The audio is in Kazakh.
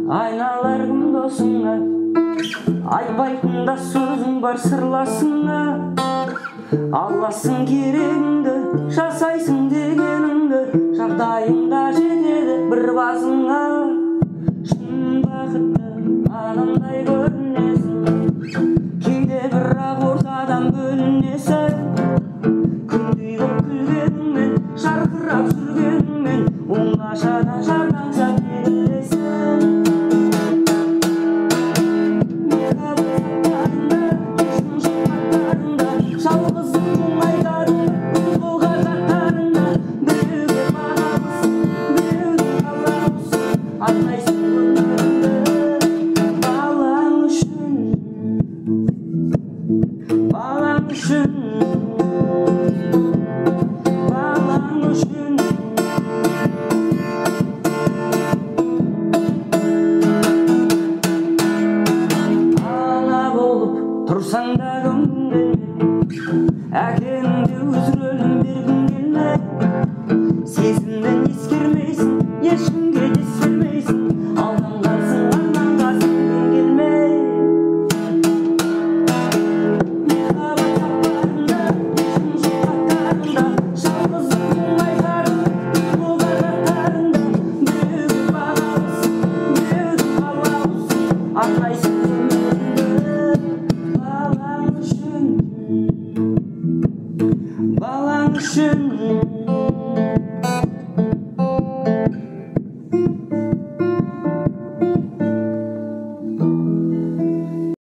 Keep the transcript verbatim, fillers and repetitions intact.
айналар кім досыңа, айтпайтын да сөзің бар сырласыңа. Аласың керегіңді, жасайсың дегеніңді, жағдайыңда жетеді бір басыңа. Шын бақытты адамдай көрінесің, кейде бірақ ортадан бөлінесің. Күндей боп күлгеніңмен, жарқырап жүргеніңмен, оңашада жарланса берілесің. Мехабаттарында, ешкім шықпақтарында, жалғызың мұңайдарында, қолға жақтарында, біреуге бағалысың, біреуге қаламысың, арнайсың өміріңді балаң үшін, балаң үшін, балаң үшін. Ана болып тұрсаң да көмгің келмей, әкеңде өз рөлін бергің келмей, сезімнен ескермейсің, ешкімге де сермейсің, алданғансың, арманға сенгің келмей. Махаббат сапарында, ешкім шықпақтарында, жалғыздың мұңайдарында, қолға жақтарында, біреуге бағалысың, біреуге қаламысың, арнайсың өміріңді балаң үшін, балаң үшін.